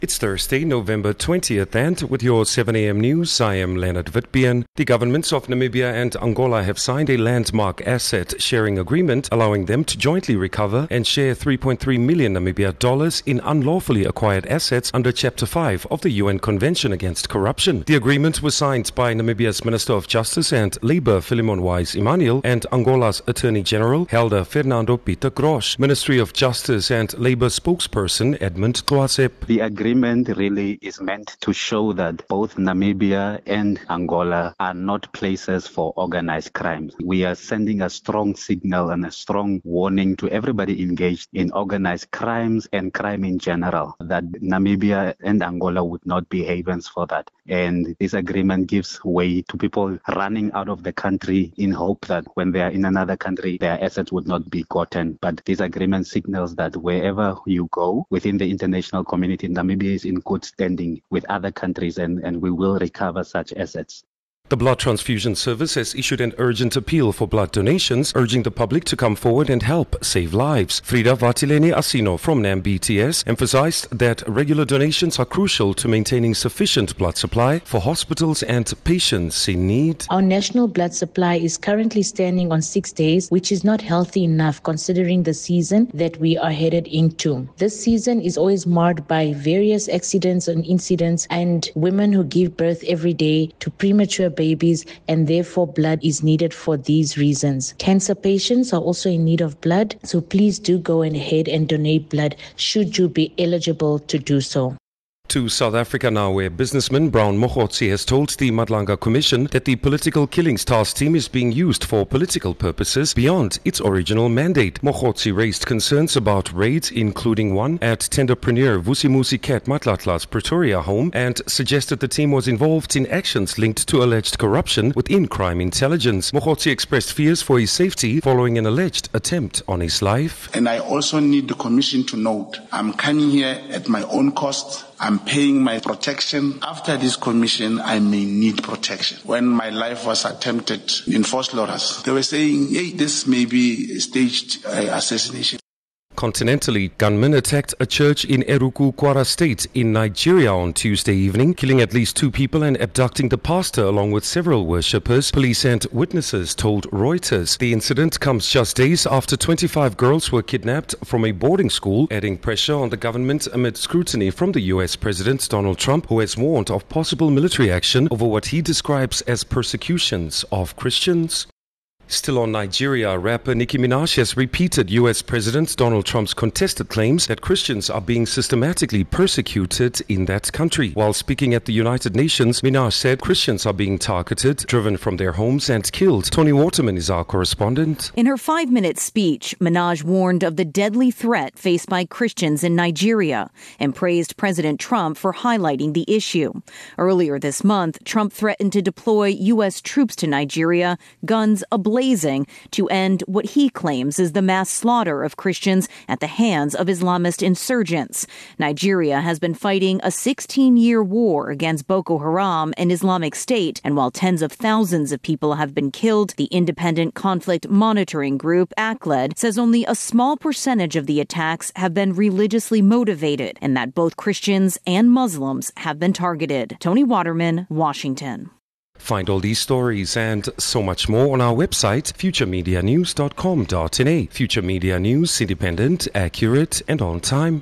It's Thursday, November 20th, and with your 7 a.m. news, I am Leonard Witbeen. The governments of Namibia and Angola have signed a landmark asset sharing agreement allowing them to jointly recover and share 3.3 million Namibia dollars in unlawfully acquired assets under Chapter 5 of the UN Convention Against Corruption. The agreement was signed by Namibia's Minister of Justice and Labour, Philemon Wise Emmanuel, and Angola's Attorney General, Helder Fernando Pieter Grosch. Ministry of Justice and Labour spokesperson Edmund Tlwasep. The agreement really is meant to show that both Namibia and Angola are not places for organized crime. We are sending a strong signal and a strong warning to everybody engaged in organized crimes and crime in general that Namibia and Angola would not be havens for that. And this agreement gives way to people running out of the country in hope that when they are in another country, their assets would not be gotten. But this agreement signals that wherever you go within the international community, Namibia is in good standing with other countries and we will recover such assets. The Blood Transfusion Service has issued an urgent appeal for blood donations, urging the public to come forward and help save lives. Frida Vatileni Asino from NAMBTS emphasized that regular donations are crucial to maintaining sufficient blood supply for hospitals and patients in need. Our national blood supply is currently standing on 6 days, which is not healthy enough considering the season that we are headed into. This season is always marred by various accidents and incidents and women who give birth every day to premature babies, and therefore blood is needed for these reasons. Cancer patients are also in need of blood, so please do go ahead and donate blood should you be eligible to do so. To South Africa now, where businessman Brown Mogotsi has told the Madlanga Commission that the Political Killings Task Team is being used for political purposes beyond its original mandate. Mogotsi raised concerns about raids, including one at tenderpreneur Vusimuzi Cat Matlatla's Pretoria home, and suggested the team was involved in actions linked to alleged corruption within crime intelligence. Mogotsi expressed fears for his safety following an alleged attempt on his life. And I also need the Commission to note, I'm coming here at my own cost. I'm paying my protection. After this commission, I may need protection. When my life was attempted in Vosloorus, they were saying, hey, this may be staged assassination. Continentally, gunmen attacked a church in Eruku, Kwara State in Nigeria on Tuesday evening, killing at least 2 people and abducting the pastor along with several worshippers, police and witnesses told Reuters. The incident comes just days after 25 girls were kidnapped from a boarding school, adding pressure on the government amid scrutiny from the US President Donald Trump, who has warned of possible military action over what he describes as persecutions of Christians. Still on Nigeria, rapper Nicki Minaj has repeated US President Donald Trump's contested claims that Christians are being systematically persecuted in that country. While speaking at the United Nations, Minaj said Christians are being targeted, driven from their homes and killed. Tony Waterman is our correspondent. In her 5-minute speech, Minaj warned of the deadly threat faced by Christians in Nigeria and praised President Trump for highlighting the issue. Earlier this month, Trump threatened to deploy U.S. troops to Nigeria, guns ablazing, to end what he claims is the mass slaughter of Christians at the hands of Islamist insurgents. Nigeria has been fighting a 16-year war against Boko Haram and Islamic State, and while tens of thousands of people have been killed, the independent conflict monitoring group, ACLED, says only a small percentage of the attacks have been religiously motivated, and that both Christians and Muslims have been targeted. Tony Waterman, Washington. Find all these stories and so much more on our website, futuremedianews.com.na. Future Media News, independent, accurate, and on time.